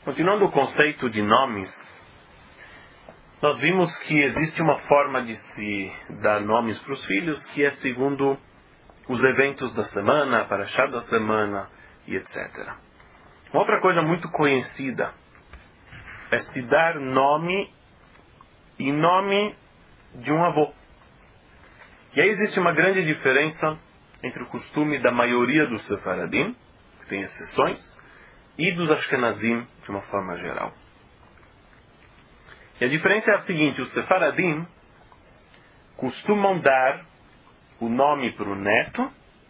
Continuando o conceito de nomes, nós vimos que existe uma forma de se dar nomes para os filhos que é segundo os eventos da semana, para a chá da semana e etc. Uma outra coisa muito conhecida é se dar nome em nome de um avô. E aí existe uma grande diferença entre o costume da maioria dos Sefaradim, que tem exceções, e dos Ashkenazim de uma forma geral. E a diferença é a seguinte: os Sefaradim costumam dar o nome para o neto,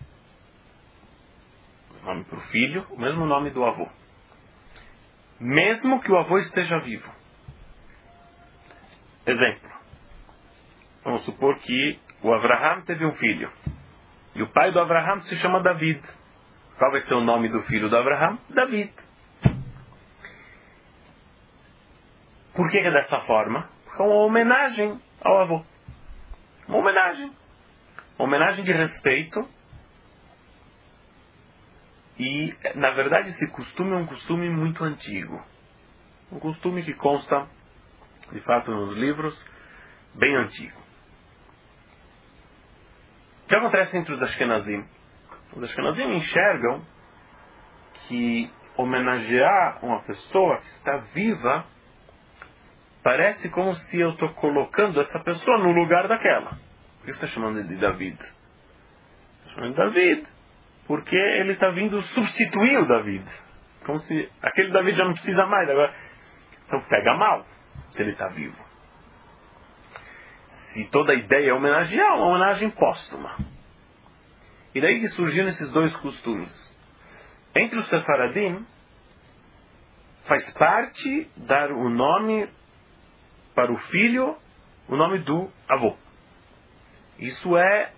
o nome para o filho, o mesmo nome do avô, mesmo que o avô esteja vivo. Exemplo: vamos supor que o Avraham teve um filho e o pai do Avraham se chama David. Qual vai ser o nome do filho do Avraham? David. Por que é dessa forma? Porque é uma homenagem ao avô. Uma homenagem. Uma homenagem de respeito. E, na verdade, esse costume é um costume muito antigo. Um costume que consta, de fato, nos livros, bem antigo. O que acontece entre os Ashkenazim? Os Ashkenazim enxergam que homenagear uma pessoa que está viva parece como se eu estou colocando essa pessoa no lugar daquela. Por que você está chamando de David? Está chamando de David porque ele está vindo substituir o David. Como se aquele David já não precisa mais. Agora, então pega mal se ele está vivo. Se toda a ideia é homenagear, uma homenagem póstuma. E daí que surgiram esses dois costumes. Entre os Sefaradim, faz parte dar o nome para o filho, o nome do avô. Isso é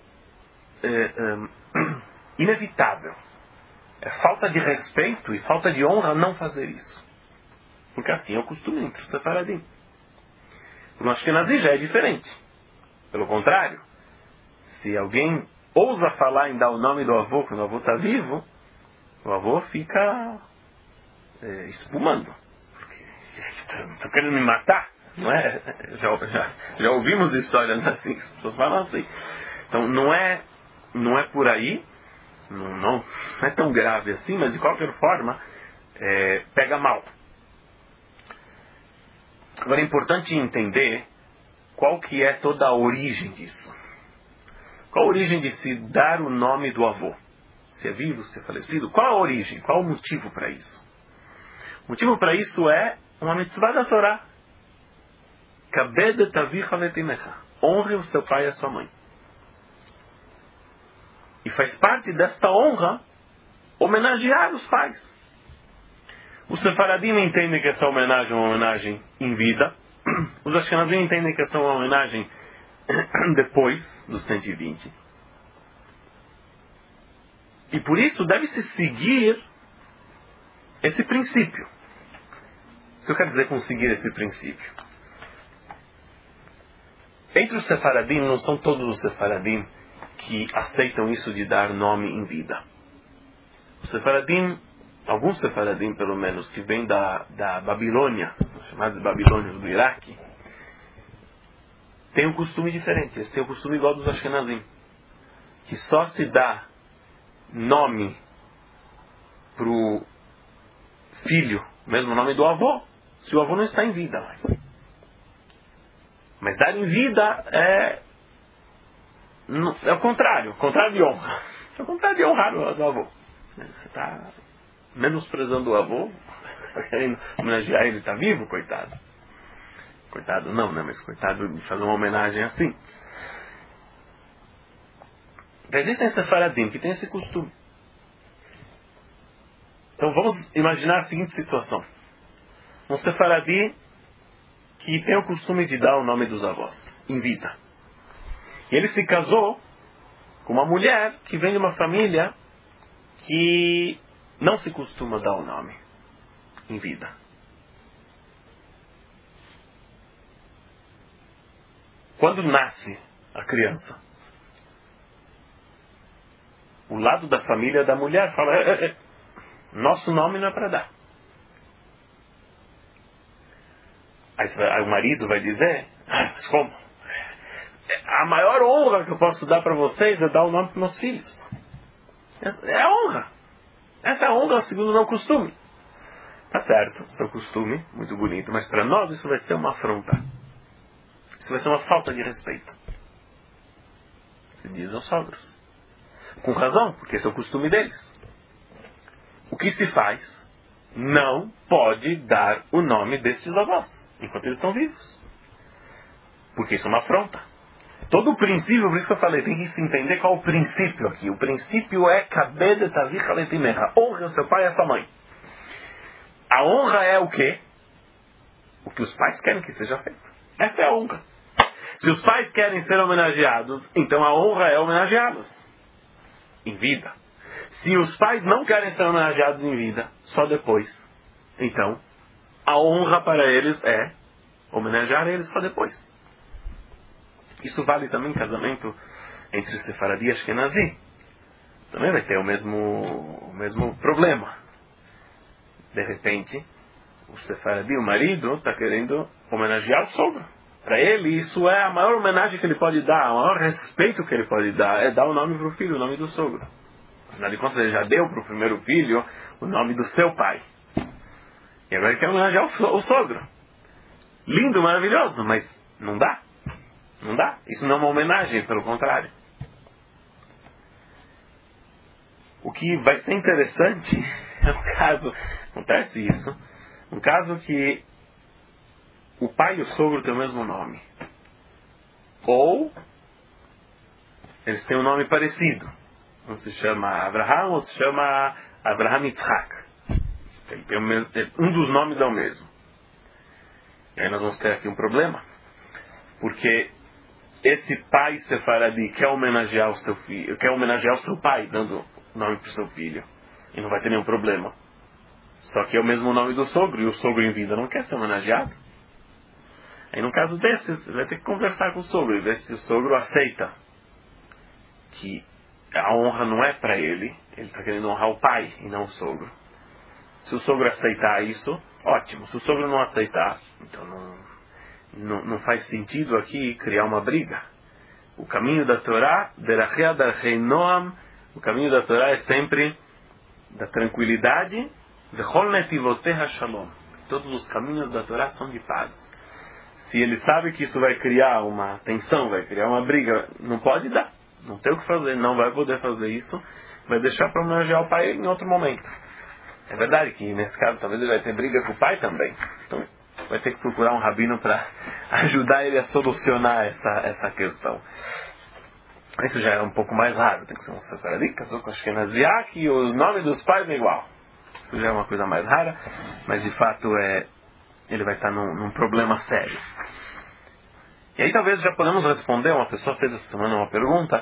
inevitável. É falta de respeito e falta de honra não fazer isso. Porque assim é o costume entre os Sefaradim. No Ashkenazi já é diferente. Pelo contrário, se alguém ousa falar em dar o nome do avô quando o avô está vivo, o avô fica espumando. Porque está querendo me matar, não é? Já ouvimos histórias assim, as pessoas falam assim. Então não é por aí, não é tão grave assim, mas de qualquer forma pega mal. Agora é importante entender qual que é toda a origem disso. Qual a origem de se dar o nome do avô? Se é vivo, se é falecido? Qual a origem? Qual o motivo para isso? O motivo para isso é uma mitzvah da Torá. Kabed et avicha veit imecha. Honre o seu pai e a sua mãe. E faz parte desta honra homenagear os pais. Os Sefaradim entendem que essa homenagem é uma homenagem em vida. Os Ashkenazim entendem que essa é uma homenagem depois dos 120. E por isso deve-se seguir esse princípio. O que eu quero dizer com seguir esse princípio? Entre os Sefaradim, não são todos os Sefaradim que aceitam isso de dar nome em vida. Os Sefaradim, alguns Sefaradim pelo menos, que vêm da Babilônia, chamados Babilônios do Iraque, têm um costume diferente. Eles têm um costume igual dos Ashkenazim, que só se dá nome para o filho, mesmo nome do avô, se o avô não está em vida mais. Mas dar em vida é o contrário de honra. É o contrário de honrar o avô. Você está menosprezando o avô, querendo homenagear ele, está vivo, coitado. Coitado não, né? Mas coitado de fazer uma homenagem assim. Então, existem Sefaradim que têm esse costume. Então vamos imaginar a seguinte situação. Um Sefaradim que tem o costume de dar o nome dos avós em vida. E ele se casou com uma mulher que vem de uma família que não se costuma dar o nome em vida. Quando nasce a criança, o lado da família da mulher fala: nosso nome não é para dar. Aí o marido vai dizer, mas como? A maior honra que eu posso dar para vocês é dar o nome para meus filhos. É a honra. Essa é a honra segundo o meu costume. Tá certo, seu costume, muito bonito, mas para nós isso vai ser uma afronta. Isso vai ser uma falta de respeito. Se diz aos sogros. Com razão, porque esse é o costume deles. O que se faz? Não pode dar o nome destes avós, enquanto eles estão vivos. Porque isso é uma afronta. Todo o princípio, por isso que eu falei, tem que se entender qual é o princípio aqui. O princípio é Kabed et avicha veit imecha. Honra o seu pai e a sua mãe. A honra é o quê? O que os pais querem que seja feito. Essa é a honra. Se os pais querem ser homenageados, então a honra é homenageá-los em vida. Se os pais não querem ser homenageados em vida, só depois. Então, a honra para eles é homenagear eles só depois. Isso vale também em casamento entre Sefaradi e Ashkenazi. Também vai ter o mesmo problema. De repente, o Sefaradi, o marido, está querendo homenagear o sogro. Para ele, isso é a maior homenagem que ele pode dar, o maior respeito que ele pode dar, é dar o nome para o filho, o nome do sogro. Afinal de contas, ele já deu para o primeiro filho o nome do seu pai. E agora ele quer homenagear o sogro. Lindo, maravilhoso, mas não dá. Não dá. Isso não é uma homenagem, pelo contrário. O que vai ser interessante é um caso, acontece isso, um caso que o pai e o sogro têm o mesmo nome. Ou eles têm um nome parecido. Um se chama Abraham, outro se chama Abraham Yitzhak. Ele tem um dos nomes é o mesmo. E aí nós vamos ter aqui um problema. Porque esse pai sefaradi quer homenagear o seu filho, quer homenagear o seu pai, dando nome para o seu filho. E não vai ter nenhum problema. Só que é o mesmo nome do sogro, e o sogro em vida não quer ser homenageado. Aí no caso desses, vai ter que conversar com o sogro e ver se o sogro aceita que a honra não é para ele está querendo honrar o pai e não o sogro. Se o sogro aceitar isso, ótimo. Se o sogro não aceitar, então não faz sentido aqui criar uma briga. O caminho da Torá, o caminho da Torá é sempre da tranquilidade, todos os caminhos da Torá são de paz. Se ele sabe que isso vai criar uma tensão, vai criar uma briga, não pode dar. Não tem o que fazer, não vai poder fazer isso. Vai deixar para homenagear o pai em outro momento. É verdade que nesse caso talvez ele vai ter briga com o pai também. Então vai ter que procurar um rabino para ajudar ele a solucionar essa questão. Isso já é um pouco mais raro. Tem que ser um sefaradi, casou com Ashkenazi, que os nomes dos pais é igual. Isso já é uma coisa mais rara, mas de fato ele vai estar num problema sério. E aí talvez já podemos responder. Uma pessoa fez essa semana uma pergunta.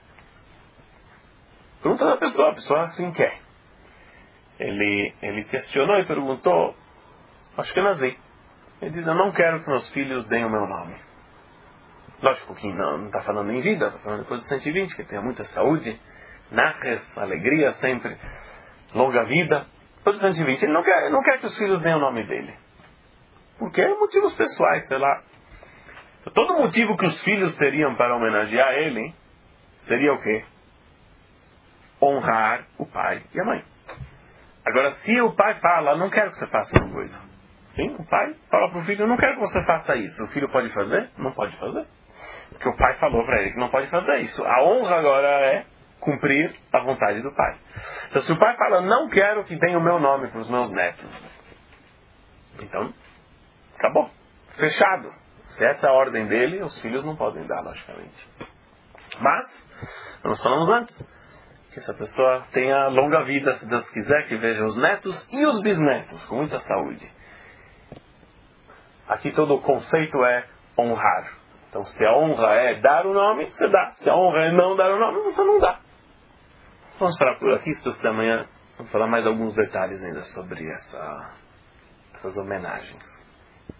Pergunta da pessoa, a pessoa assim quer. Ele questionou e perguntou, Ashkenazi. Ele diz, eu não quero que meus filhos deem o meu nome. Lógico que não está falando em vida, está falando depois dos 120, que tenha muita saúde, nachas, alegria sempre, longa vida. Depois dos 120, ele não quer que os filhos deem o nome dele. Porque é motivos pessoais, sei lá. Todo motivo que os filhos teriam para homenagear ele seria o quê? Honrar o pai e a mãe. Agora, se o pai fala, não quero que você faça uma coisa. Sim, o pai fala para o filho, não quero que você faça isso. O filho pode fazer? Não pode fazer. Porque o pai falou para ele que não pode fazer isso. A honra agora é cumprir a vontade do pai. Então, se o pai fala, não quero que tenha o meu nome para os meus netos. Então, acabou. Fechado. Se essa é a ordem dele, os filhos não podem dar, logicamente. Mas, nós falamos antes, que essa pessoa tenha longa vida, se Deus quiser, que veja os netos e os bisnetos com muita saúde. Aqui todo o conceito é honrar. Então, se a honra é dar o nome, você dá. Se a honra é não dar o nome, você não dá. Vamos parar por aqui, se amanhã vamos falar mais alguns detalhes ainda sobre essas homenagens.